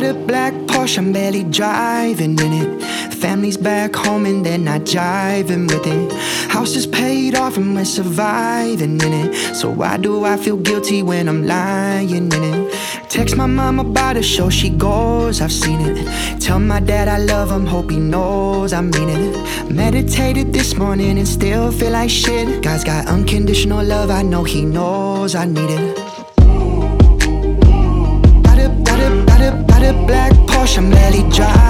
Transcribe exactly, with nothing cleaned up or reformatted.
a black Porsche, I'm barely driving in it. Family's back home and they're not jiving with it. House is paid off and we're surviving in it. So why do I feel guilty when I'm lying in it? Text my mom about a show, she goes, I've seen it. Tell my dad I love him, hope he knows I mean it. Meditated this morning and still feel like shit. God's got unconditional love, I know he knows I need it. Got a, got a, got a, got a black Porsche, I'm barely driving.